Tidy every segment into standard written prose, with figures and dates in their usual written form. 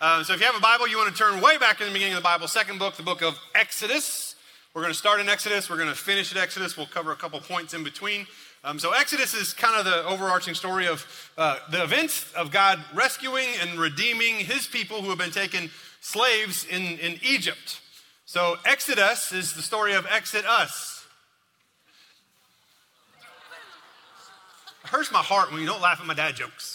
So if you have a Bible, you want to turn way back in the beginning of the Bible, second book, the book of Exodus. We're going to start in Exodus. We're going to finish at Exodus. We'll cover a couple points in between. So Exodus is kind of the overarching story of the events of God rescuing and redeeming his people who have been taken slaves in Egypt. So Exodus is the story of Exit Us. It hurts my heart when you don't laugh at my dad jokes.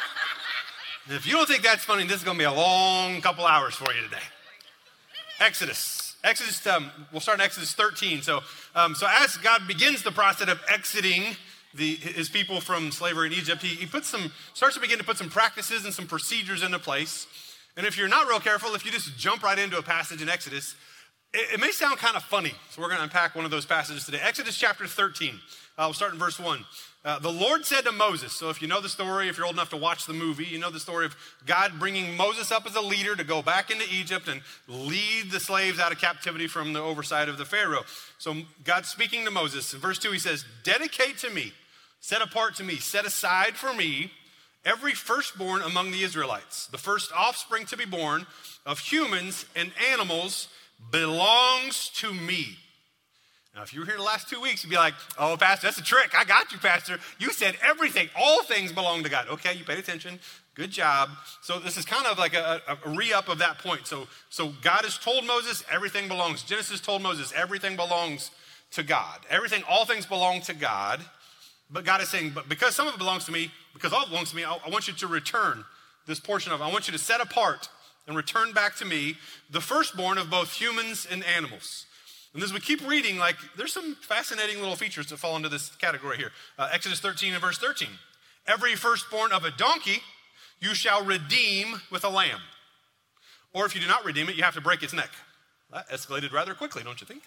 And if you don't think that's funny, this is going to be a long couple hours for you today. Exodus, we'll start in Exodus 13. So as God begins the process of exiting his people from slavery in Egypt, he starts to begin to put some practices and some procedures into place. And if you're not real careful, if you just jump right into a passage in Exodus, it may sound kind of funny. So we're going to unpack one of those passages today. Exodus chapter 13. We'll start in verse 1. The Lord said to Moses, so if you know the story, if you're old enough to watch the movie, you know the story of God bringing Moses up as a leader to go back into Egypt and lead the slaves out of captivity from the oversight of the Pharaoh. So God's speaking to Moses. In verse 2, he says, dedicate to me, set apart to me, set aside for me every firstborn among the Israelites. The first offspring to be born of humans and animals belongs to me. Now, if you were here the last 2 weeks, you'd be like, oh, Pastor, that's a trick. I got you, Pastor. You said everything, all things belong to God. Okay, you paid attention. Good job. So this is kind of like a re-up of that point. So God has told Moses everything belongs. Genesis told Moses everything belongs to God. All things belong to God. But God is saying, but because some of it belongs to me, because all it belongs to me, I want you to return this portion of it. I want you to set apart and return back to me the firstborn of both humans and animals. And as we keep reading, there's some fascinating little features that fall into this category here. Exodus 13 and verse 13. Every firstborn of a donkey you shall redeem with a lamb. Or if you do not redeem it, you have to break its neck. That escalated rather quickly, don't you think?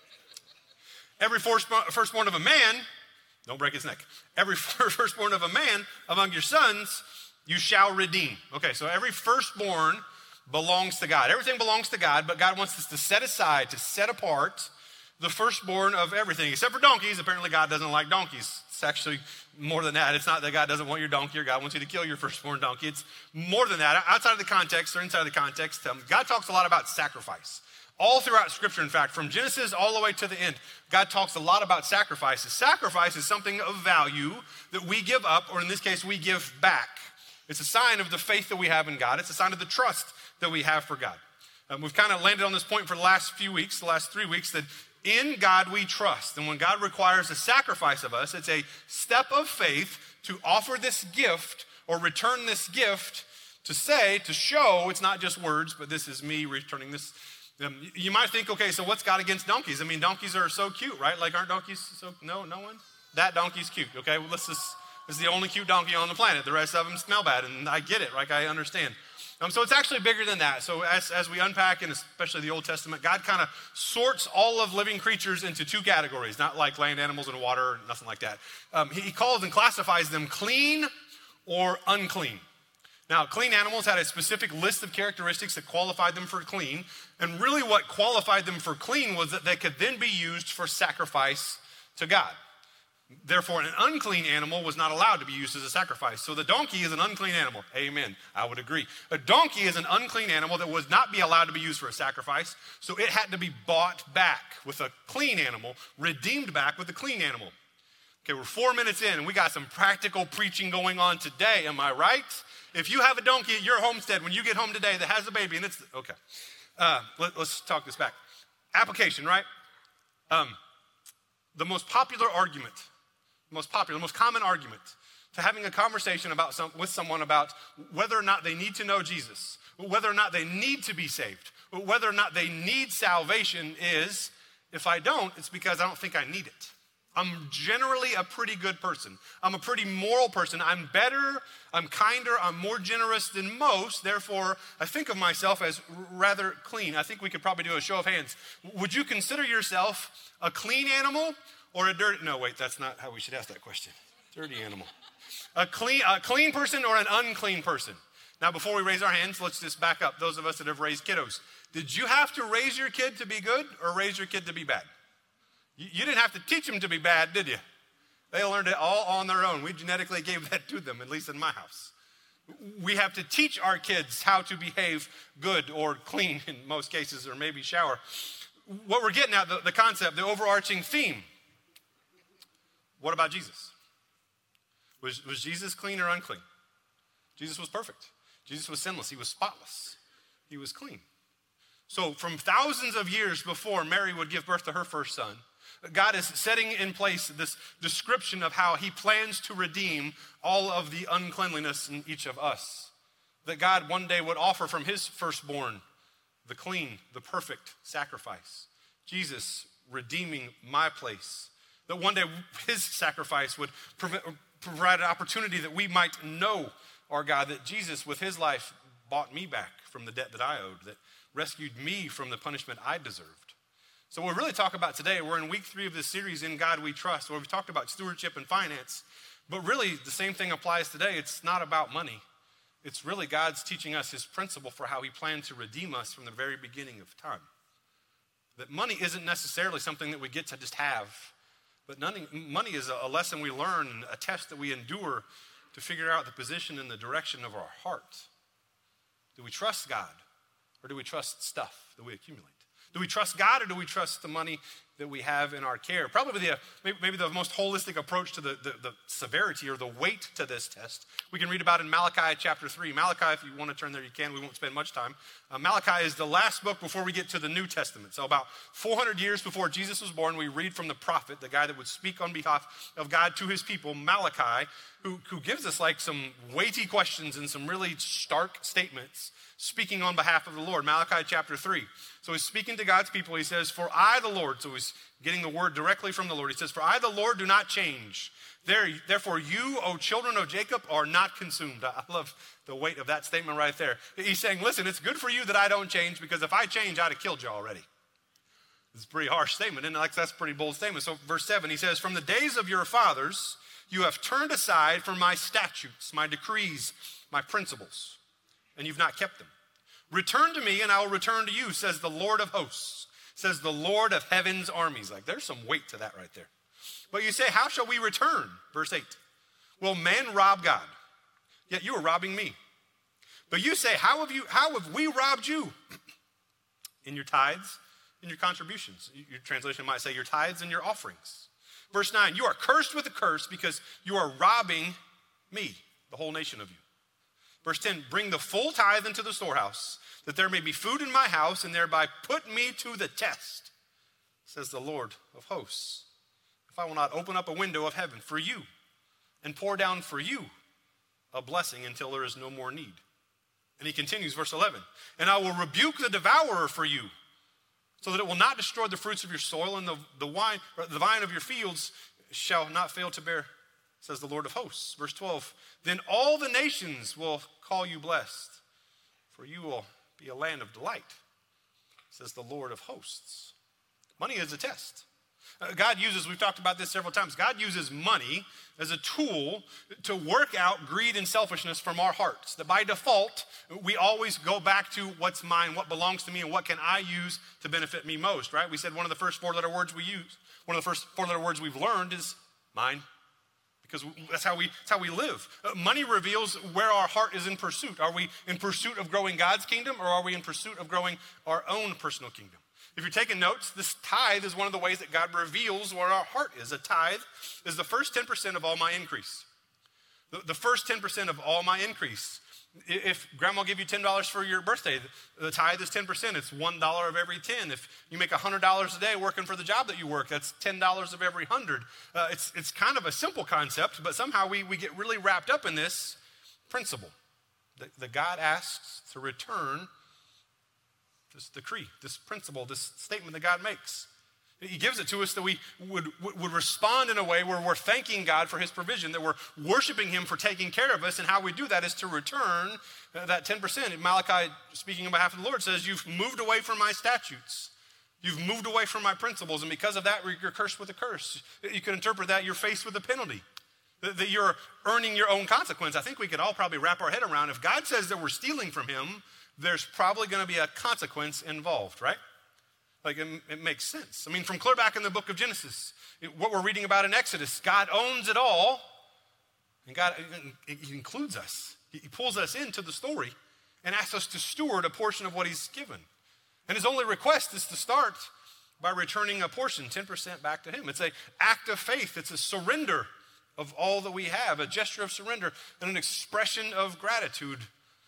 Every firstborn of a man, don't break his neck. Every firstborn of a man among your sons you shall redeem. Okay, so every firstborn belongs to God. Everything belongs to God, but God wants us to set aside, to set apart the firstborn of everything, except for donkeys. Apparently, God doesn't like donkeys. It's actually more than that. It's not that God doesn't want your donkey or God wants you to kill your firstborn donkey. It's more than that. Outside of the context or inside of the context, God talks a lot about sacrifice. All throughout Scripture, in fact, from Genesis all the way to the end, God talks a lot about sacrifices. Sacrifice is something of value that we give up, or in this case, we give back. It's a sign of the faith that we have in God. It's a sign of the trust that we have for God. We've kind of landed on this point for the last few weeks, the last 3 weeks, that in God we trust. And when God requires a sacrifice of us, it's a step of faith to offer this gift or return this gift to show it's not just words, but this is me returning this. You might think, okay, so what's God against donkeys? I mean, donkeys are so cute, right? Aren't donkeys so, no one? That donkey's cute, okay? Well, this is the only cute donkey on the planet. The rest of them smell bad, and I get it, I understand. So it's actually bigger than that. So as we unpack, and especially the Old Testament, God kind of sorts all of living creatures into two categories, not like land animals and water, nothing like that. He calls and classifies them clean or unclean. Now, clean animals had a specific list of characteristics that qualified them for clean, and really what qualified them for clean was that they could then be used for sacrifice to God. Therefore, an unclean animal was not allowed to be used as a sacrifice. So the donkey is an unclean animal. Amen. I would agree. A donkey is an unclean animal that would not be allowed to be used for a sacrifice. So it had to be bought back with a clean animal, redeemed back with a clean animal. Okay, we're 4 minutes in, and we got some practical preaching going on today. Am I right? If you have a donkey at your homestead when you get home today that has a baby, and it's, okay. Let's talk this back. Application, right? The most popular argument, most common argument to having a conversation with someone about whether or not they need to know Jesus, whether or not they need to be saved, whether or not they need salvation is, if I don't, it's because I don't think I need it. I'm generally a pretty good person. I'm a pretty moral person. I'm better, I'm kinder, I'm more generous than most. Therefore, I think of myself as rather clean. I think we could probably do a show of hands. Would you consider yourself a clean animal or a dirty? No, wait, that's not how we should ask that question. Dirty animal. A clean person or an unclean person? Now, before we raise our hands, let's just back up. Those of us that have raised kiddos. Did you have to raise your kid to be good or raise your kid to be bad? You didn't have to teach them to be bad, did you? They learned it all on their own. We genetically gave that to them, at least in my house. We have to teach our kids how to behave good or clean in most cases, or maybe shower. What we're getting at, the concept, the overarching theme. What about Jesus? Was Jesus clean or unclean? Jesus was perfect. Jesus was sinless. He was spotless. He was clean. So from thousands of years before Mary would give birth to her first son, God is setting in place this description of how he plans to redeem all of the uncleanliness in each of us. That God one day would offer from his firstborn the clean, the perfect sacrifice. Jesus redeeming my place. That one day his sacrifice would provide an opportunity that we might know our God. That Jesus with his life bought me back from the debt that I owed. That rescued me from the punishment I deserved. So what we really talk about today, we're in week 3 of this series, In God We Trust, where we've talked about stewardship and finance. But really, the same thing applies today. It's not about money. It's really God's teaching us his principle for how he planned to redeem us from the very beginning of time. That money isn't necessarily something that we get to just have. But money is a lesson we learn, a test that we endure to figure out the position and the direction of our heart. Do we trust God, or do we trust stuff that we accumulate? Do we trust God, or do we trust the money that we have in our care? Probably maybe the most holistic approach to the severity or the weight to this test we can read about in Malachi chapter 3. Malachi, if you want to turn there, you can. We won't spend much time. Malachi is the last book before we get to the New Testament. So about 400 years before Jesus was born, we read from the prophet, the guy that would speak on behalf of God to his people, Malachi, who gives us like some weighty questions and some really stark statements speaking on behalf of the Lord. Malachi chapter 3. So he's speaking to God's people. He says, for I, the Lord, so he's getting the word directly from the Lord. He says, for I, the Lord, do not change. Therefore, you, O children of Jacob, are not consumed. I love the weight of that statement right there. He's saying, listen, it's good for you that I don't change, because if I change, I'd have killed you already. It's a pretty harsh statement, and that's a pretty bold statement. So verse 7, he says, from the days of your fathers, you have turned aside from my statutes, my decrees, my principles, and you've not kept them. Return to me, and I will return to you, says the Lord of hosts, says the Lord of heaven's armies. Like, there's some weight to that right there. But you say, how shall we return? Verse 8. Well, men rob God, yet you are robbing me. But you say, how have we robbed you? In your tithes, in your contributions. Your translation might say your tithes and your offerings. Verse 9, you are cursed with a curse because you are robbing me, the whole nation of you. Verse 10, bring the full tithe into the storehouse, that there may be food in my house, and thereby put me to the test, says the Lord of hosts. If I will not open up a window of heaven for you and pour down for you a blessing until there is no more need. And he continues, verse 11, and I will rebuke the devourer for you, so that it will not destroy the fruits of your soil, and the vine of your fields shall not fail to bear, says the Lord of hosts. Verse 12, then all the nations will call you blessed, for you will be a land of delight, says the Lord of hosts. Money is a test. God uses, we've talked about this several times, God uses money as a tool to work out greed and selfishness from our hearts. That by default, we always go back to what's mine, what belongs to me, and what can I use to benefit me most, right? We said one of the first 4-letter words we use, one of the first 4-letter words we've learned is mine. Because that's how we live. Money reveals where our heart is in pursuit. Are we in pursuit of growing God's kingdom, or are we in pursuit of growing our own personal kingdom? If you're taking notes, this tithe is one of the ways that God reveals where our heart is. A tithe is the first 10% of all my increase. The first 10% of all my increase. If grandma gave you $10 for your birthday, the tithe is 10%. It's $1 of every 10. If you make $100 a day working for the job that you work, that's $10 of every 100. It's kind of a simple concept, but somehow we get really wrapped up in this principle that God asks to return this decree, this principle, this statement that God makes. He gives it to us that we would respond in a way where we're thanking God for his provision, that we're worshiping him for taking care of us, and how we do that is to return that 10%. Malachi, speaking on behalf of the Lord, says, you've moved away from my statutes. You've moved away from my principles, and because of that, you're cursed with a curse. You can interpret that you're faced with a penalty, that you're earning your own consequence. I think we could all probably wrap our head around, if God says that we're stealing from him, there's probably going to be a consequence involved, right? Like it makes sense. I mean, from clear back in the book of Genesis, what we're reading about in Exodus, God owns it all, and God, he includes us. He pulls us into the story and asks us to steward a portion of what he's given. And his only request is to start by returning a portion, 10% back to him. It's an act of faith. It's a surrender of all that we have, a gesture of surrender and an expression of gratitude.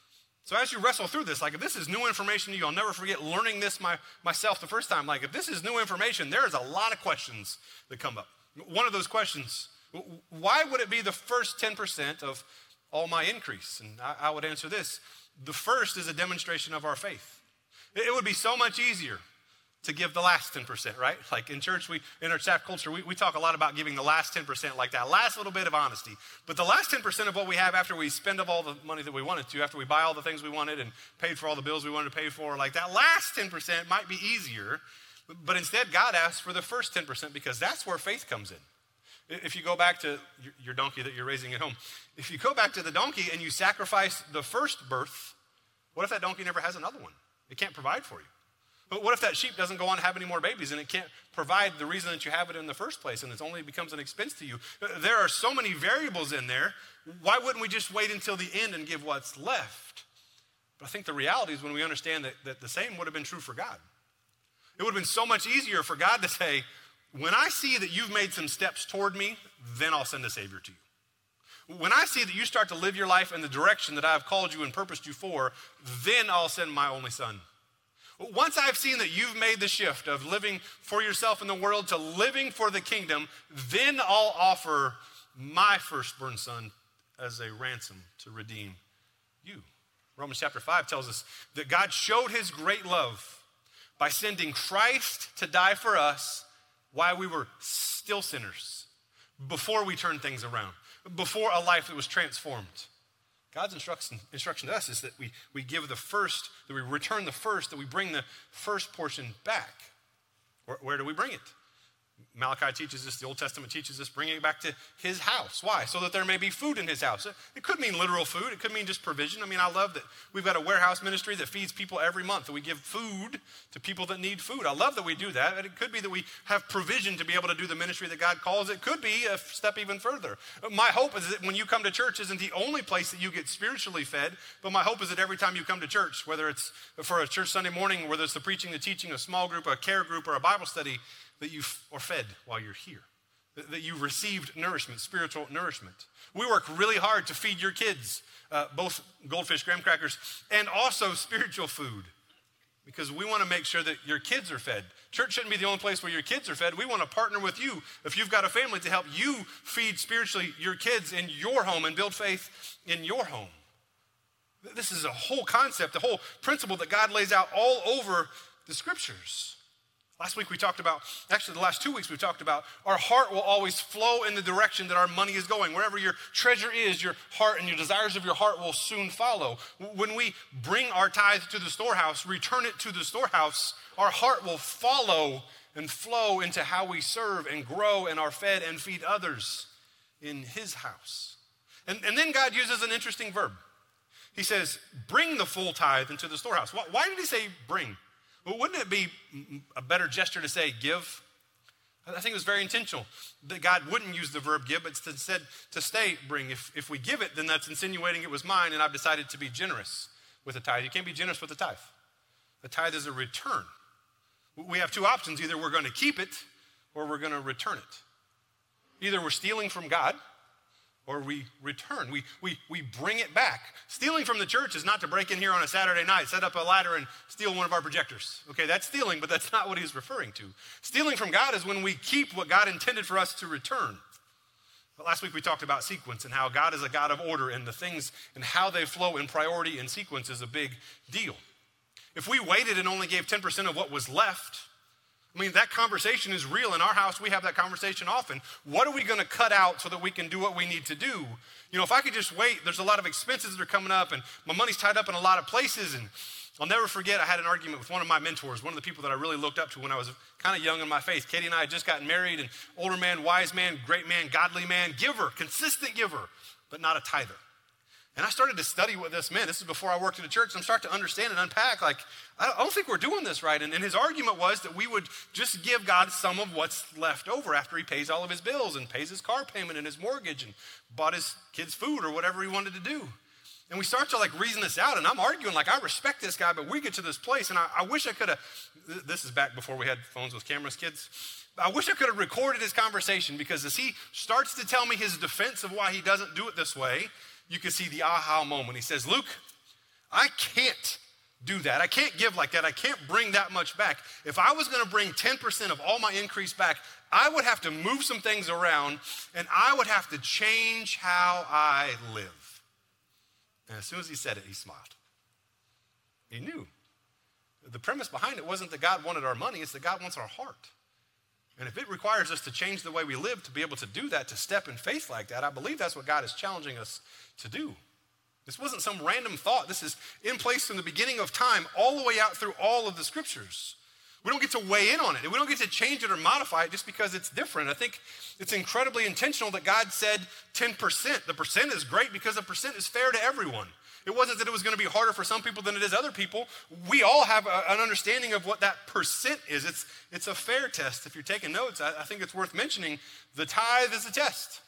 So as you wrestle through this, like if this is new information to you, I'll never forget learning this myself the first time. Like if this is new information, there's a lot of questions that come up. One of those questions, why would it be the first 10% of all my increase? And I would answer this. The first is a demonstration of our faith. It would be so much easier to give the last 10%, right? Like in church, in our staff culture, we talk a lot about giving the last 10%, like that last little bit of honesty. But the last 10% of what we have after we spend of all the money that we wanted to, after we buy all the things we wanted and paid for all the bills we wanted to pay for, like that last 10% might be easier. But instead, God asks for the first 10% because that's where faith comes in. If you go back to your donkey that you're raising at home, if you go back to the donkey and you sacrifice the first birth, what if that donkey never has another one? It can't provide for you. But what if that sheep doesn't go on to have any more babies and it can't provide the reason that you have it in the first place and it only becomes an expense to you? There are so many variables in there. Why wouldn't we just wait until the end and give what's left? But I think the reality is when we understand that the same would have been true for God. It would have been so much easier for God to say, when I see that you've made some steps toward me, then I'll send a Savior to you. When I see that you start to live your life in the direction that I've called you and purposed you for, then I'll send my only son. Once I've seen that you've made the shift of living for yourself in the world to living for the kingdom, then I'll offer my firstborn son as a ransom to redeem you. Romans chapter 5 tells us that God showed his great love by sending Christ to die for us while we were still sinners, before we turned things around, before a life that was transformed. God's instruction to us is that we give the first, that we return the first, that we bring the first portion back. Where do we bring it? Malachi teaches us, the Old Testament teaches us, bringing it back to his house. Why? So that there may be food in his house. It could mean literal food. It could mean just provision. I mean, I love that we've got a warehouse ministry that feeds people every month, that we give food to people that need food. I love that we do that. And it could be that we have provision to be able to do the ministry that God calls. It could be a step even further. My hope is that when you come to church isn't the only place that you get spiritually fed, but my hope is that every time you come to church, whether it's for a church Sunday morning, whether it's the preaching, the teaching, a small group, a care group, or a Bible study, that you are fed while you're here, that you received nourishment, spiritual nourishment. We work really hard to feed your kids, both goldfish, graham crackers, and also spiritual food, because we want to make sure that your kids are fed. Church shouldn't be the only place where your kids are fed. We want to partner with you, if you've got a family, to help you feed spiritually your kids in your home and build faith in your home. This is a whole concept, a whole principle that God lays out all over the scriptures. Last week we talked about, actually the last 2 weeks we've talked about, our heart will always flow in the direction that our money is going. Wherever your treasure is, your heart and your desires of your heart will soon follow. When we bring our tithe to the storehouse, return it to the storehouse, our heart will follow and flow into how we serve and grow and are fed and feed others in his house. And then God uses an interesting verb. He says, bring the full tithe into the storehouse. Why did he say bring? Well, wouldn't it be a better gesture to say give? I think it was very intentional that God wouldn't use the verb give, but instead to stay bring. If we give it, then that's insinuating it was mine, and I've decided to be generous with a tithe. You can't be generous with a tithe. A tithe is a return. We have two options. Either we're going to keep it or we're going to return it. Either we're stealing from God or we return. We bring it back. Stealing from the church is not to break in here on a Saturday night, set up a ladder and steal one of our projectors. Okay, that's stealing, but that's not what he's referring to. Stealing from God is when we keep what God intended for us to return. But last week we talked about sequence and how God is a God of order, and the things and how they flow in priority and sequence is a big deal. If we waited and only gave 10% of what was left, I mean, that conversation is real. In our house, we have that conversation often. What are we going to cut out so that we can do what we need to do? You know, if I could just wait, there's a lot of expenses that are coming up, and my money's tied up in a lot of places. And I'll never forget, I had an argument with one of my mentors, one of the people that I really looked up to when I was kind of young in my faith. Katie and I had just gotten married, and older man, wise man, great man, godly man, giver, consistent giver, but not a tither. And I started to study what this meant. This is before I worked in the church. And I'm starting to understand and unpack, like, I don't think we're doing this right. And his argument was that we would just give God some of what's left over after he pays all of his bills and pays his car payment and his mortgage and bought his kids food or whatever he wanted to do. And we start to reason this out, and I'm arguing I respect this guy, but we get to this place, and I wish I could have, this is back before we had phones with cameras, kids. I wish I could have recorded his conversation, because as he starts to tell me his defense of why he doesn't do it this way, you can see the aha moment. He says, Luke, I can't do that. I can't give like that. I can't bring that much back. If I was going to bring 10% of all my increase back, I would have to move some things around, and I would have to change how I live. And as soon as he said it, he smiled. He knew. The premise behind it wasn't that God wanted our money, it's that God wants our heart. And if it requires us to change the way we live to be able to do that, to step in faith like that, I believe that's what God is challenging us to do. This wasn't some random thought. This is in place from the beginning of time all the way out through all of the scriptures. We don't get to weigh in on it. We don't get to change it or modify it just because it's different. I think it's incredibly intentional that God said 10%. The percent is great because the percent is fair to everyone. It wasn't that it was going to be harder for some people than it is other people. We all have an understanding of what that percent is. It's a fair test. If you're taking notes, I think it's worth mentioning the tithe is a test.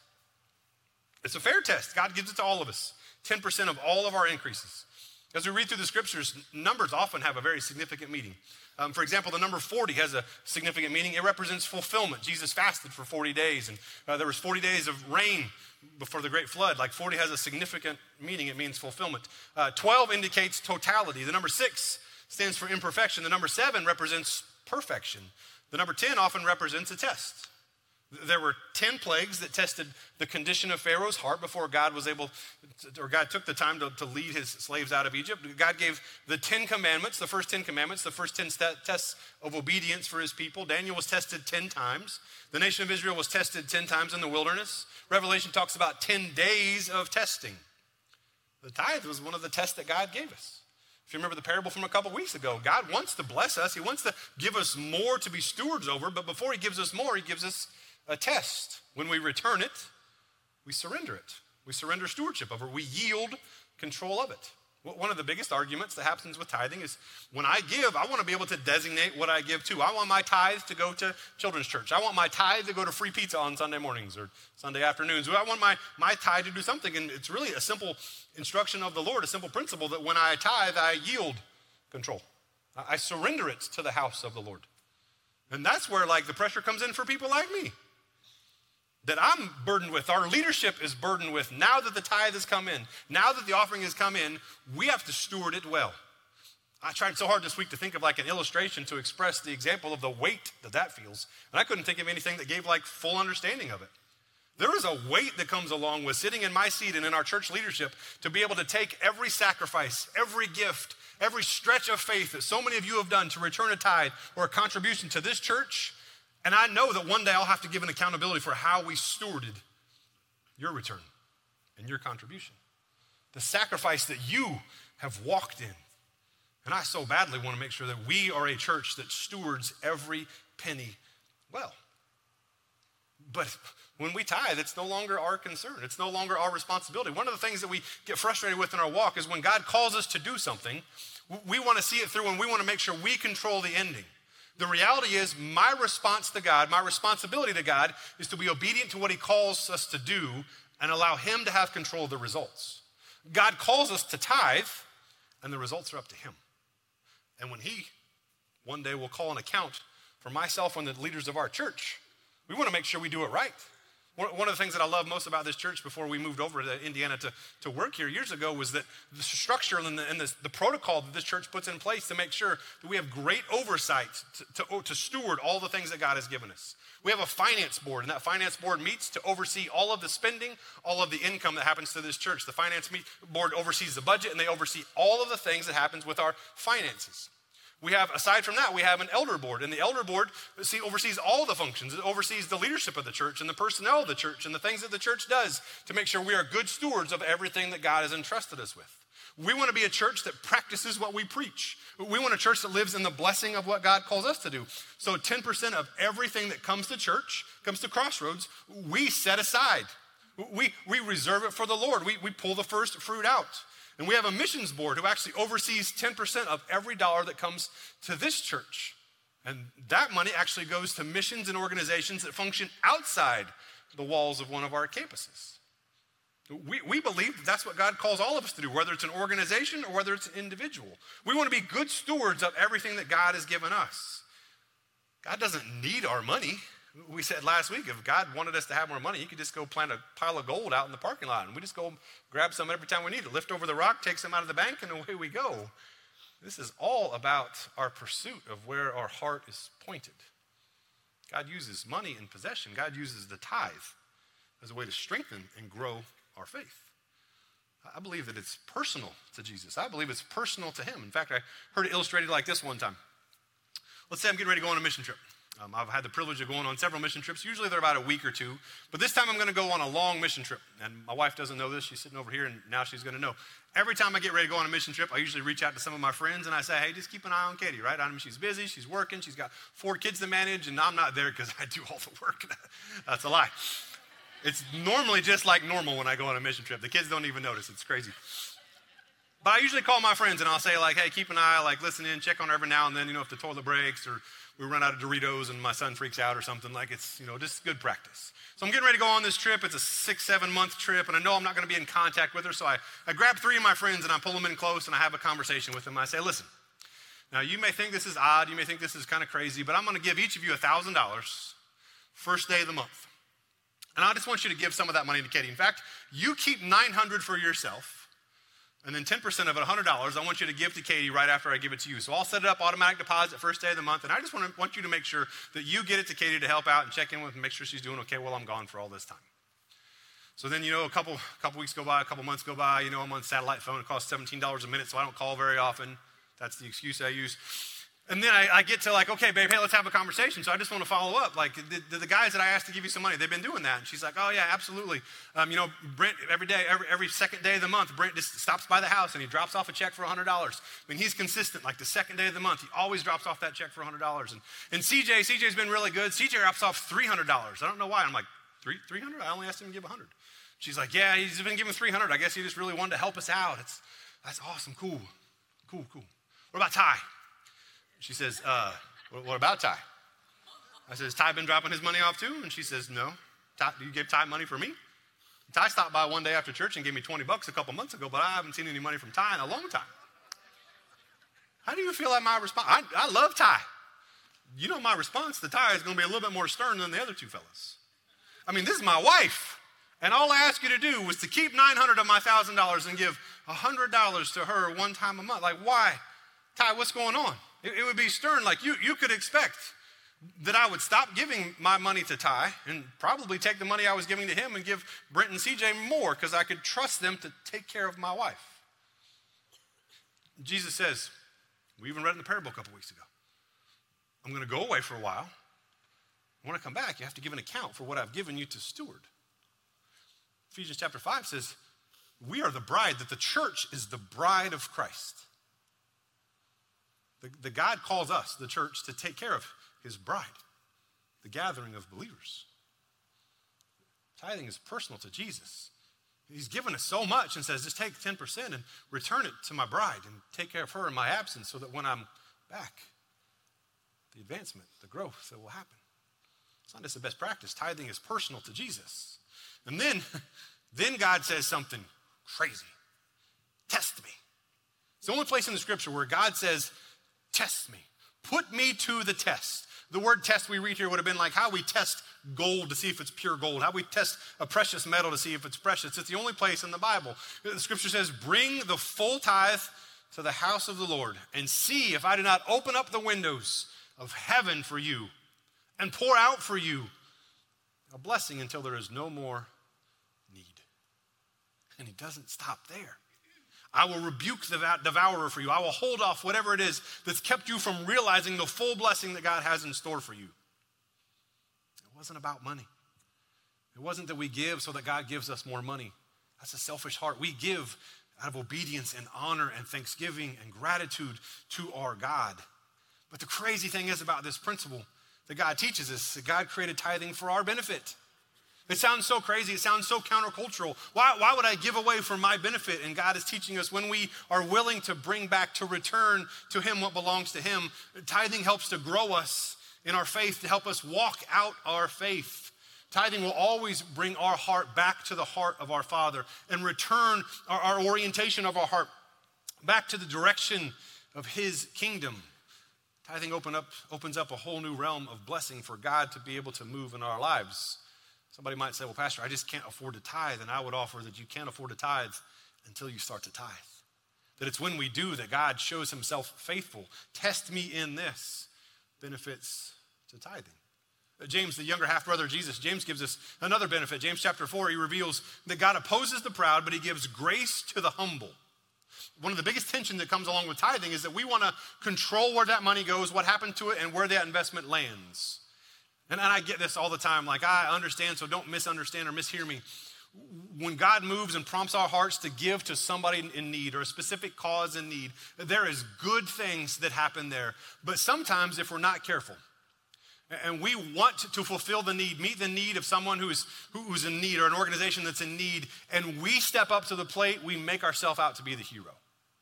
It's a fair test. God gives it to all of us, 10% of all of our increases. As we read through the scriptures, numbers often have a very significant meaning. For example, the number 40 has a significant meaning. It represents fulfillment. Jesus fasted for 40 days, and there was 40 days of rain before the great flood. 40 has a significant meaning. It means fulfillment. 12 indicates totality. The number 6 stands for imperfection. The number 7 represents perfection. The number 10 often represents a test. There were 10 plagues that tested the condition of Pharaoh's heart before God was able, or God took the time to lead his slaves out of Egypt. God gave the 10 commandments, the first 10 commandments, the first 10 tests of obedience for his people. Daniel was tested 10 times. The nation of Israel was tested 10 times in the wilderness. Revelation talks about 10 days of testing. The tithe was one of the tests that God gave us. If you remember the parable from a couple weeks ago, God wants to bless us. He wants to give us more to be stewards over, but before he gives us more, he gives us a test. When we return it, we surrender it. We surrender stewardship over it. We yield control of it. One of the biggest arguments that happens with tithing is when I give, I want to be able to designate what I give to. I want my tithe to go to children's church. I want my tithe to go to free pizza on Sunday mornings or Sunday afternoons. I want my tithe to do something. And it's really a simple instruction of the Lord, a simple principle that when I tithe, I yield control. I surrender it to the house of the Lord. And that's where the pressure comes in for people like me. That I'm burdened with, our leadership is burdened with. Now that the tithe has come in, now that the offering has come in, we have to steward it well. I tried so hard this week to think of an illustration to express the example of the weight that feels. And I couldn't think of anything that gave full understanding of it. There is a weight that comes along with sitting in my seat and in our church leadership to be able to take every sacrifice, every gift, every stretch of faith that so many of you have done to return a tithe or a contribution to this church. And I know that one day I'll have to give an accountability for how we stewarded your return and your contribution. The sacrifice that you have walked in. And I so badly want to make sure that we are a church that stewards every penny well. But when we tithe, it's no longer our concern. It's no longer our responsibility. One of the things that we get frustrated with in our walk is when God calls us to do something, we want to see it through and we want to make sure we control the ending. The reality is my response to God, my responsibility to God is to be obedient to what he calls us to do and allow him to have control of the results. God calls us to tithe and the results are up to him. And when he one day will call an account for myself and the leaders of our church, we want to make sure we do it right. One of the things that I love most about this church before we moved over to Indiana to work here years ago was that the structure and the protocol that this church puts in place to make sure that we have great oversight to steward all the things that God has given us. We have a finance board, and that finance board meets to oversee all of the spending, all of the income that happens to this church. The finance board oversees the budget, and they oversee all of the things that happens with our finances. We have, aside from that, we have an elder board, and the elder board oversees all the functions. It oversees the leadership of the church and the personnel of the church and the things that the church does to make sure we are good stewards of everything that God has entrusted us with. We want to be a church that practices what we preach. We want a church that lives in the blessing of what God calls us to do. So 10% of everything that comes to church, comes to Crossroads, we set aside. We reserve it for the Lord. We pull the first fruit out. And we have a missions board who actually oversees 10% of every dollar that comes to this church. And that money actually goes to missions and organizations that function outside the walls of one of our campuses. We believe that's what God calls all of us to do, whether it's an organization or whether it's an individual. We want to be good stewards of everything that God has given us. God doesn't need our money. We said last week, if God wanted us to have more money, he could just go plant a pile of gold out in the parking lot, and we just go grab some every time we need it, lift over the rock, take some out of the bank, and away we go. This is all about our pursuit of where our heart is pointed. God uses money and possession. God uses the tithe as a way to strengthen and grow our faith. I believe that it's personal to Jesus. I believe it's personal to him. In fact, I heard it illustrated like this one time. Let's say I'm getting ready to go on a mission trip. I've had the privilege of going on several mission trips. Usually they're about a week or two. But this time I'm going to go on a long mission trip. And my wife doesn't know this. She's sitting over here, and now she's going to know. Every time I get ready to go on a mission trip, I usually reach out to some of my friends, and I say, hey, just keep an eye on Katie, right? I mean, she's busy. She's working. She's got 4 kids to manage, and I'm not there because I do all the work. That's a lie. It's normally just like normal when I go on a mission trip. The kids don't even notice. It's crazy. But I usually call my friends, and I'll say, like, hey, keep an eye, like, listen in, check on her every now and then, if the toilet breaks or we run out of Doritos and my son freaks out or something, like it's, just good practice. So I'm getting ready to go on this trip. It's a 6-7 month trip, and I know I'm not going to be in contact with her, so I grab 3 of my friends, and I pull them in close, and I have a conversation with them. I say, listen, now you may think this is odd, you may think this is kind of crazy, but I'm going to give each of you $1,000 first day of the month. And I just want you to give some of that money to Katie. In fact, you keep $900 for yourself, and then 10% of it, $100, I want you to give to Katie right after I give it to you. So I'll set it up, automatic deposit, first day of the month, and I just want you to make sure that you get it to Katie to help out and check in with and make sure she's doing okay while I'm gone for all this time. So then, a couple weeks go by, a couple months go by, I'm on satellite phone. It costs $17 a minute, so I don't call very often. That's the excuse I use. And then I get to okay, babe, hey, let's have a conversation. So I just want to follow up. Like, the guys that I asked to give you some money, they've been doing that. And she's like, oh, yeah, absolutely. Brent, every day, every second day of the month, Brent just stops by the house and he drops off a check for $100. I mean, he's consistent. Like the second day of the month, he always drops off that check for $100. And CJ's been really good. CJ drops off $300. I don't know why. I'm like, $300? I only asked him to give $100. She's like, yeah, he's been giving $300. I guess he just really wanted to help us out. That's awesome. Cool. What about Ty? She says, what about Ty? I said, has Ty been dropping his money off too? And she says, no. Ty, do you give Ty money for me? Ty stopped by one day after church and gave me $20 a couple months ago, but I haven't seen any money from Ty in a long time. How do you feel like my response? I love Ty. My response to Ty is going to be a little bit more stern than the other 2 fellas. I mean, this is my wife. And all I asked you to do was to keep $900 of my $1,000 and give $100 to her one time a month. Like, why? Ty, what's going on? It would be stern. Like, you could expect that I would stop giving my money to Ty and probably take the money I was giving to him and give Brent and CJ more because I could trust them to take care of my wife. Jesus says, we even read in the parable a couple weeks ago, I'm going to go away for a while. When I come back, you have to give an account for what I've given you to steward. Ephesians chapter 5 says, we are the bride, that the church is the bride of Christ. The God calls us, the church, to take care of his bride, the gathering of believers. Tithing is personal to Jesus. He's given us so much and says, just take 10% and return it to my bride and take care of her in my absence so that when I'm back, the advancement, the growth that will happen. It's not just the best practice. Tithing is personal to Jesus. And then God says something crazy. Test me. It's the only place in the scripture where God says, test me. Put me to the test. The word test we read here would have been like how we test gold to see if it's pure gold, how we test a precious metal to see if it's precious. It's the only place in the Bible. The scripture says, bring the full tithe to the house of the Lord and see if I do not open up the windows of heaven for you and pour out for you a blessing until there is no more need. And he doesn't stop there. I will rebuke the devourer for you. I will hold off whatever it is that's kept you from realizing the full blessing that God has in store for you. It wasn't about money. It wasn't that we give so that God gives us more money. That's a selfish heart. We give out of obedience and honor and thanksgiving and gratitude to our God. But the crazy thing is about this principle that God teaches us, that God created tithing for our benefit. It sounds so crazy. It sounds so countercultural. Why would I give away for my benefit? And God is teaching us when we are willing to bring back, to return to him what belongs to him. Tithing helps to grow us in our faith, to help us walk out our faith. Tithing will always bring our heart back to the heart of our Father and return our orientation of our heart back to the direction of his kingdom. Tithing opens up a whole new realm of blessing for God to be able to move in our lives. Somebody might say, well, Pastor, I just can't afford to tithe. And I would offer that you can't afford to tithe until you start to tithe. That it's when we do that God shows himself faithful. Test me in this. Benefits to tithing. James, the younger half-brother of Jesus, James gives us another benefit. James chapter 4, he reveals that God opposes the proud, but he gives grace to the humble. One of the biggest tensions that comes along with tithing is that we want to control where that money goes, what happened to it, and where that investment lands. And I get this all the time, like I understand, so don't misunderstand or mishear me. When God moves and prompts our hearts to give to somebody in need or a specific cause in need, there is good things that happen there. But sometimes if we're not careful, and we want to fulfill the need, meet the need of someone who's in need or an organization that's in need, and we step up to the plate, we make ourselves out to be the hero.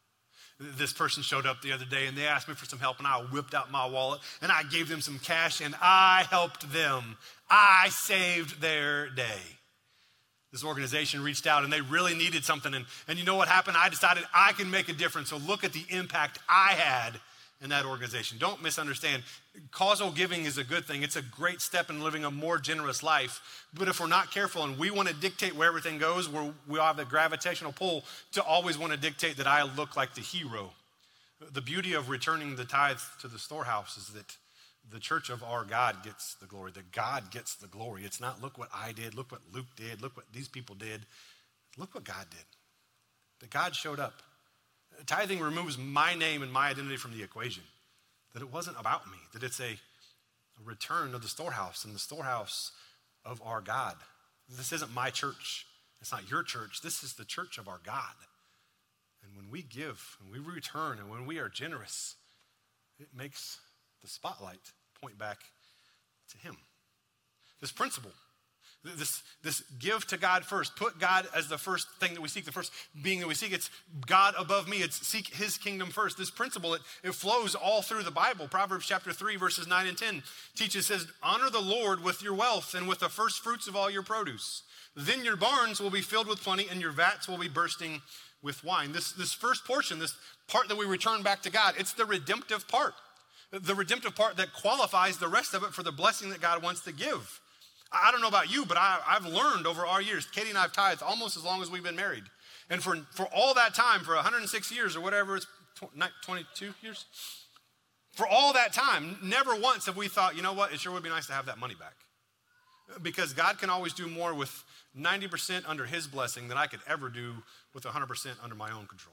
This person showed up the other day and they asked me for some help and I whipped out my wallet and I gave them some cash and I helped them. I saved their day. This organization reached out and they really needed something and you know what happened? I decided I can make a difference. So look at the impact I had in that organization. Don't misunderstand. Causal giving is a good thing. It's a great step in living a more generous life. But if we're not careful and we want to dictate where everything goes, we have the gravitational pull to always want to dictate that I look like the hero. The beauty of returning the tithe to the storehouse is that the church of our God gets the glory. That God gets the glory. It's not look what I did, look what Luke did, look what these people did. Look what God did. That God showed up. Tithing removes my name and my identity from the equation. That it wasn't about me. That it's a return of the storehouse and the storehouse of our God. This isn't my church. It's not your church. This is the church of our God. And when we give and we return and when we are generous, it makes the spotlight point back to him. This principle, this give to God first, put God as the first thing that we seek, the first being that we seek. It's God above me. It's seek his kingdom first. This principle, it flows all through the Bible. Proverbs chapter 3, verses 9 and 10 teaches, says, honor the Lord with your wealth and with the first fruits of all your produce. Then your barns will be filled with plenty and your vats will be bursting with wine. This first portion, this part that we return back to God, it's the redemptive part. The redemptive part that qualifies the rest of it for the blessing that God wants to give. I don't know about you, but I've learned over our years, Katie and I have tithed almost as long as we've been married. And for all that time, for 106 years or whatever, it's 22 years. For all that time, never once have we thought, you know what, it sure would be nice to have that money back. Because God can always do more with 90% under his blessing than I could ever do with 100% under my own control.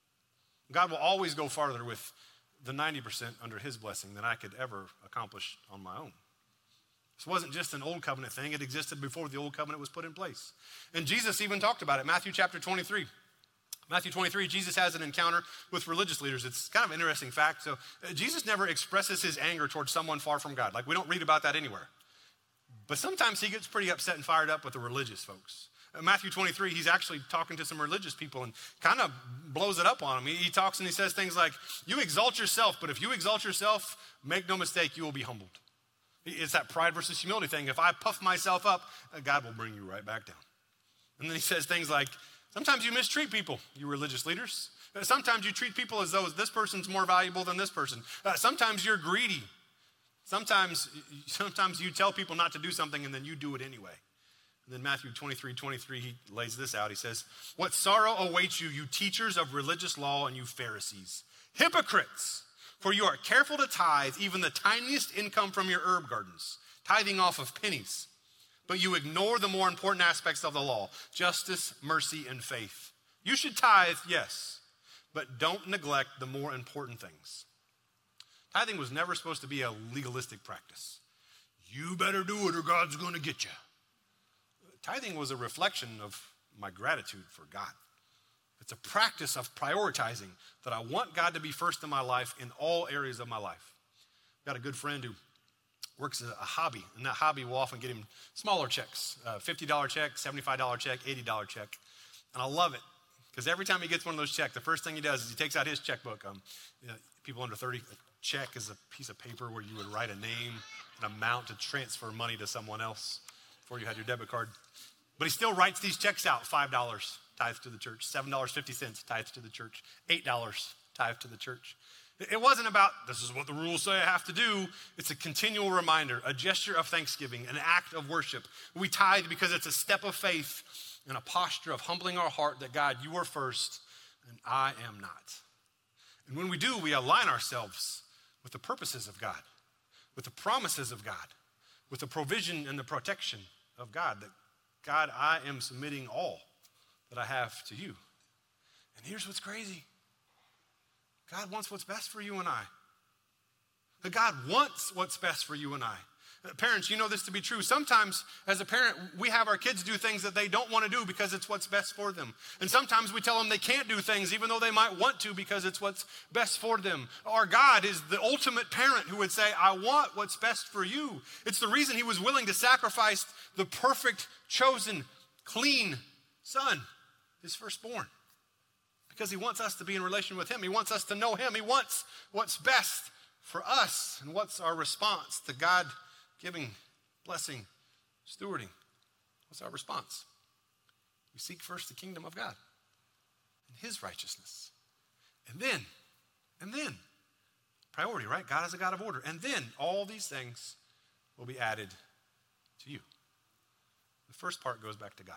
God will always go farther with the 90% under his blessing than I could ever accomplish on my own. This wasn't just an old covenant thing. It existed before the old covenant was put in place. And Jesus even talked about it. Matthew chapter 23. Matthew 23, Jesus has an encounter with religious leaders. It's kind of an interesting fact. So Jesus never expresses his anger towards someone far from God. Like we don't read about that anywhere. But sometimes he gets pretty upset and fired up with the religious folks. Matthew 23, he's actually talking to some religious people and kind of blows it up on them. He talks and he says things like, you exalt yourself, but if you exalt yourself, make no mistake, you will be humbled. It's that pride versus humility thing. If I puff myself up, God will bring you right back down. And then he says things like, sometimes you mistreat people, you religious leaders. Sometimes you treat people as though this person's more valuable than this person. Sometimes you're greedy. Sometimes you tell people not to do something and then you do it anyway. And then Matthew 23, he lays this out. He says, what sorrow awaits you, you teachers of religious law and you Pharisees, hypocrites, for you are careful to tithe even the tiniest income from your herb gardens, tithing off of pennies. But you ignore the more important aspects of the law, justice, mercy, and faith. You should tithe, yes, but don't neglect the more important things. Tithing was never supposed to be a legalistic practice. You better do it or God's going to get you. Tithing was a reflection of my gratitude for God. It's a practice of prioritizing that I want God to be first in my life in all areas of my life. I've got a good friend who works as a hobby, and that hobby will often get him smaller checks, $50 check, $75 check, $80 check. And I love it because every time he gets one of those checks, the first thing he does is he takes out his checkbook. People under 30, a check is a piece of paper where you would write a name, an amount to transfer money to someone else. before you had your debit card. But he still writes these checks out, $5 tithe to the church, $7.50 tithe to the church, $8 tithe to the church. It wasn't about, this is what the rules say I have to do. It's a continual reminder, a gesture of thanksgiving, an act of worship. We tithe because it's a step of faith and a posture of humbling our heart that God, you are first and I am not. And when we do, we align ourselves with the purposes of God, with the promises of God, with the provision and the protection of God, that God, I am submitting all that I have to you. And here's what's crazy. God wants what's best for you and I. God wants what's best for you and I. Parents, you know this to be true. Sometimes, as a parent, we have our kids do things that they don't want to do because it's what's best for them. And sometimes we tell them they can't do things even though they might want to because it's what's best for them. Our God is the ultimate parent who would say, I want what's best for you. It's the reason he was willing to sacrifice the perfect, chosen, clean son, his firstborn. Because he wants us to be in relation with him. He wants us to know him. He wants what's best for us. And what's our response to God giving, blessing, stewarding? What's our response? We seek first the kingdom of God and his righteousness. And then, priority, right? God is a God of order. And then all these things will be added to you. The first part goes back to God.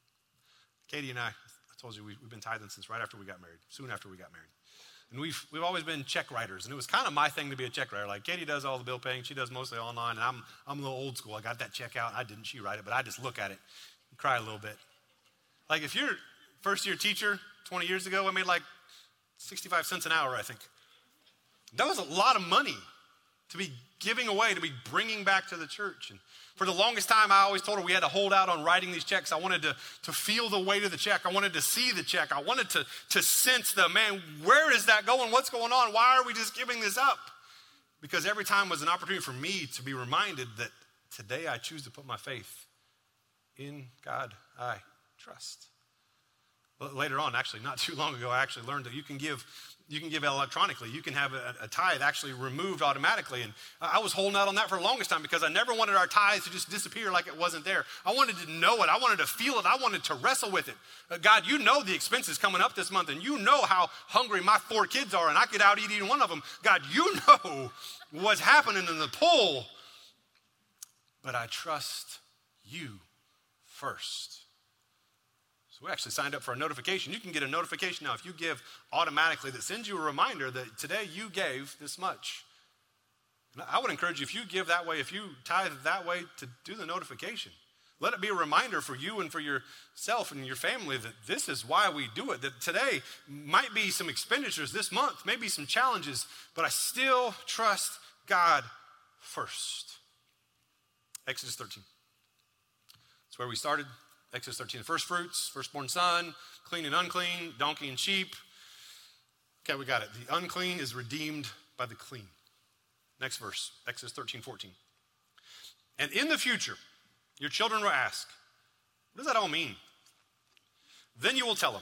Katie and I told you we've been tithing since right after we got married, soon after we got married. And we've always been check writers, and it was kind of my thing to be a check writer. Like Katie does all the bill paying, she does mostly online, and I'm a little old school. I got that check out. I didn't, she write it, but I just look at it and cry a little bit. Like if you're first year teacher 20 years ago, I made like 65 cents an hour, I think. That was a lot of money to be giving away, to be bringing back to the church. And for the longest time, I always told her we had to hold out on writing these checks. I wanted to feel the weight of the check. I wanted to see the check. I wanted to sense man, where is that going? What's going on? Why are we just giving this up? Because every time was an opportunity for me to be reminded that today I choose to put my faith in God I trust. But later on, actually, not too long ago, I actually learned that you can give electronically. You can have a tithe actually removed automatically. And I was holding out on that for the longest time because I never wanted our tithes to just disappear like it wasn't there. I wanted to know it. I wanted to feel it. I wanted to wrestle with it. God, you know the expenses coming up this month, and you know how hungry my 4 kids are, and I could out eat either one of them. God, you know what's happening in the pull. But I trust you first. So we actually signed up for a notification. You can get a notification now if you give automatically that sends you a reminder that today you gave this much. And I would encourage you, if you give that way, if you tithe that way, to do the notification. Let it be a reminder for you and for yourself and your family that this is why we do it. That today might be some expenditures this month, maybe some challenges, but I still trust God first. Exodus 13. That's where we started. Exodus 13, the first fruits, firstborn son, clean and unclean, donkey and sheep. Okay, we got it. The unclean is redeemed by the clean. Next verse, Exodus 13, 14. And in the future, your children will ask, what does that all mean? Then you will tell them,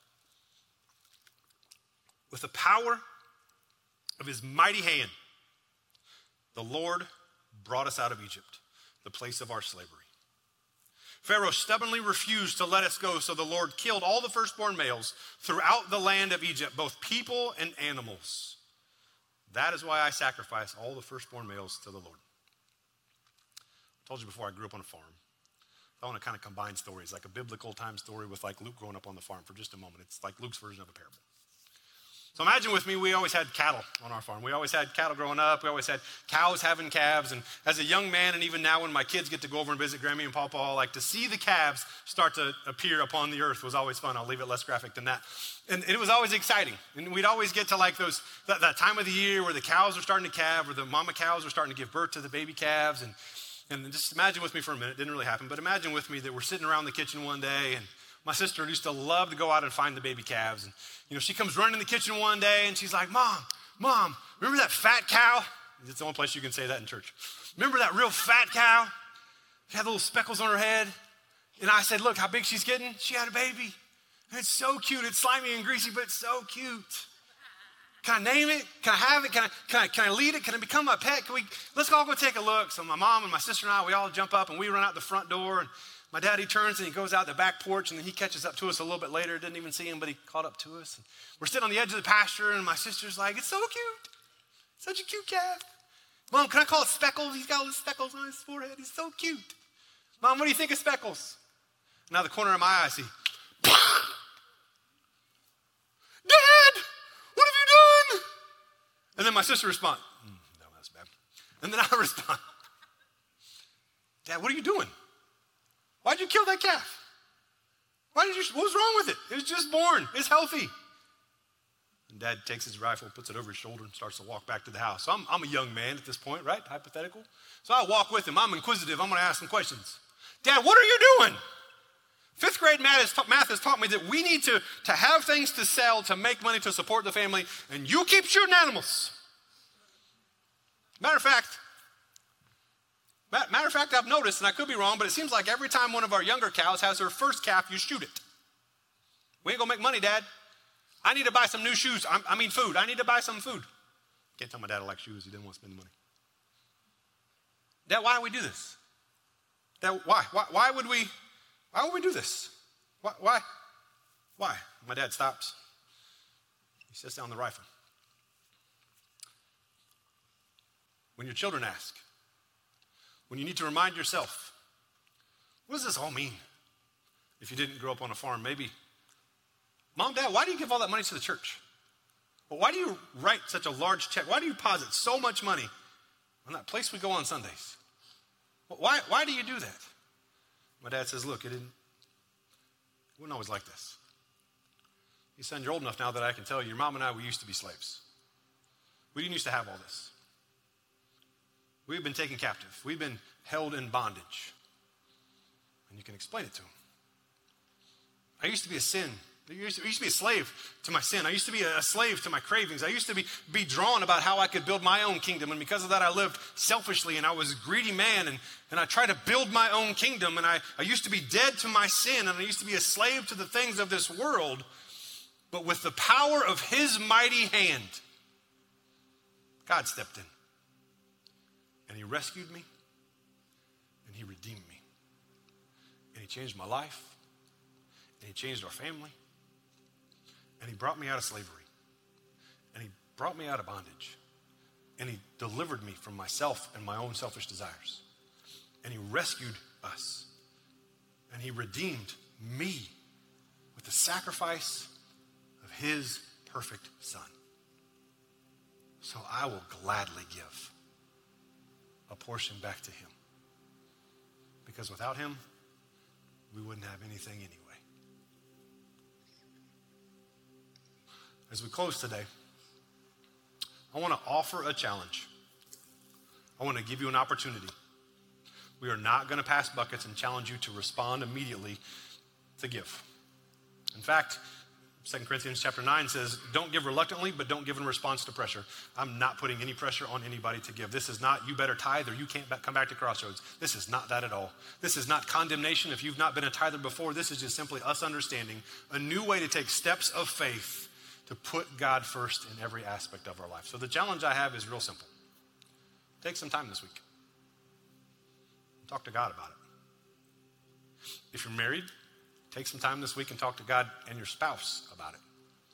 with the power of his mighty hand, the Lord brought us out of Egypt, the place of our slavery. Pharaoh stubbornly refused to let us go, so the Lord killed all the firstborn males throughout the land of Egypt, both people and animals. That is why I sacrifice all the firstborn males to the Lord. I told you before, I grew up on a farm. I want to kind of combine stories, like a biblical time story with like Luke growing up on the farm for just a moment. It's like Luke's version of a parable. So imagine with me, we always had cattle on our farm. We always had cattle growing up. We always had cows having calves. And as a young man, and even now when my kids get to go over and visit Grammy and Pawpaw, like to see the calves start to appear upon the earth was always fun. I'll leave it less graphic than that. And it was always exciting. And we'd always get to like that time of the year where the cows are starting to calve, or the mama cows are starting to give birth to the baby calves. And just imagine with me for a minute, it didn't really happen, but imagine with me that we're sitting around the kitchen one day, and my sister used to love to go out and find the baby calves. And, she comes running in the kitchen one day and she's like, Mom, remember that fat cow? It's the only place you can say that in church. Remember that real fat cow? She had little speckles on her head. And I said, look how big she's getting. She had a baby. And it's so cute. It's slimy and greasy, but it's so cute. Can I name it? Can I have it? Can I lead it? Can it become my pet? Let's all go take a look. So my mom and my sister and I, we all jump up and we run out the front door. And my dad, he turns and he goes out the back porch and then he catches up to us a little bit later. Didn't even see him, but he caught up to us. And we're sitting on the edge of the pasture and my sister's like, it's so cute. Such a cute calf. Mom, can I call it Speckles? He's got all these speckles on his forehead. He's so cute. Mom, what do you think of Speckles? Now the corner of my eye, I see, Dad, what have you done? And then my sister responds, no, that's bad. And then I respond, Dad, what are you doing? Why'd you kill that calf? What was wrong with it? It was just born. It's healthy. And Dad takes his rifle, puts it over his shoulder, and starts to walk back to the house. So I'm a young man at this point, right? Hypothetical. So I walk with him. I'm inquisitive. I'm going to ask some questions. Dad, what are you doing? Fifth grade math has taught me that we need to have things to sell to make money to support the family, and you keep shooting animals. Matter of fact, I've noticed, and I could be wrong, but it seems like every time one of our younger cows has her first calf, you shoot it. We ain't gonna make money, Dad. I need to buy some new shoes. Food. I need to buy some food. Can't tell my dad I like shoes. He didn't want to spend the money. Dad, why do we do this? Dad, why? Why would we do this? Why? My dad stops. He sets down the rifle. When your children ask, when you need to remind yourself, what does this all mean? If you didn't grow up on a farm, maybe, Mom, Dad, why do you give all that money to the church? Well, why do you write such a large check? Why do you deposit so much money on that place we go on Sundays? Well, why do you do that? My dad says, look, it wasn't always like this. He said, you're old enough now that I can tell you, your mom and I, we used to be slaves. We didn't used to have all this. We've been taken captive. We've been held in bondage. And you can explain it to him. I used to be a sin. I used to be a slave to my sin. I used to be a slave to my cravings. I used to be drawn about how I could build my own kingdom. And because of that, I lived selfishly, and I was a greedy man, and I tried to build my own kingdom. And I used to be dead to my sin, and I used to be a slave to the things of this world. But with the power of his mighty hand, God stepped in. And he rescued me, and he redeemed me. And he changed my life, and he changed our family. And he brought me out of slavery. And he brought me out of bondage. And he delivered me from myself and my own selfish desires. And he rescued us. And he redeemed me with the sacrifice of his perfect Son. So I will gladly give a portion back to him. Because without him, we wouldn't have anything anyway. As we close today, I want to offer a challenge. I want to give you an opportunity. We are not going to pass buckets and challenge you to respond immediately to give. In fact, 2 Corinthians chapter 9 says, don't give reluctantly, but don't give in response to pressure. I'm not putting any pressure on anybody to give. This is not, you better tithe or you can't come back to Crossroads. This is not that at all. This is not condemnation if you've not been a tither before. This is just simply us understanding a new way to take steps of faith to put God first in every aspect of our life. So the challenge I have is real simple. Take some time this week. Talk to God about it. If you're married, take some time this week and talk to God and your spouse about it.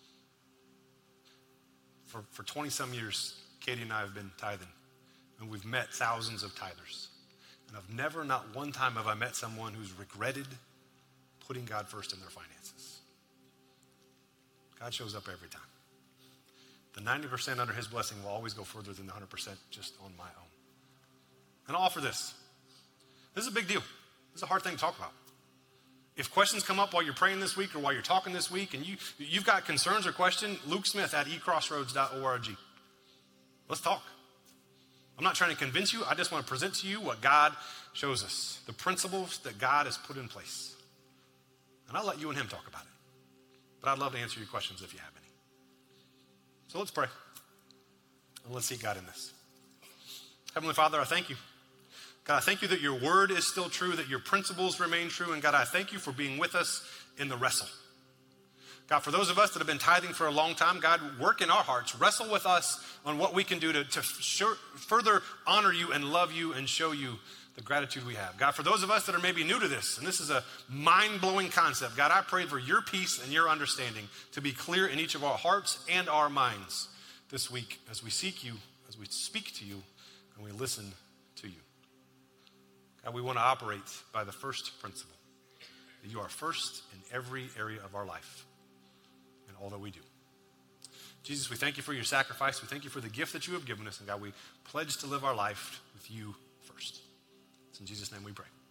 For 20-some years, Katie and I have been tithing, and we've met thousands of tithers. And I've never, not one time have I met someone who's regretted putting God first in their finances. God shows up every time. The 90% under his blessing will always go further than the 100% just on my own. And I'll offer this. This is a big deal. This is a hard thing to talk about. If questions come up while you're praying this week or while you're talking this week and you've got concerns or questions, Luke Smith at ecrossroads.org. Let's talk. I'm not trying to convince you. I just want to present to you what God shows us, the principles that God has put in place. And I'll let you and him talk about it. But I'd love to answer your questions if you have any. So let's pray. And let's seek God in this. Heavenly Father, I thank you. God, I thank you that your word is still true, that your principles remain true. And God, I thank you for being with us in the wrestle. God, for those of us that have been tithing for a long time, God, work in our hearts. Wrestle with us on what we can do to further honor you and love you and show you the gratitude we have. God, for those of us that are maybe new to this, and this is a mind-blowing concept, God, I pray for your peace and your understanding to be clear in each of our hearts and our minds this week as we seek you, as we speak to you, and we listen to you. God, we want to operate by the first principle, that you are first in every area of our life and all that we do. Jesus, we thank you for your sacrifice. We thank you for the gift that you have given us. And God, we pledge to live our life with you first. It's in Jesus' name we pray.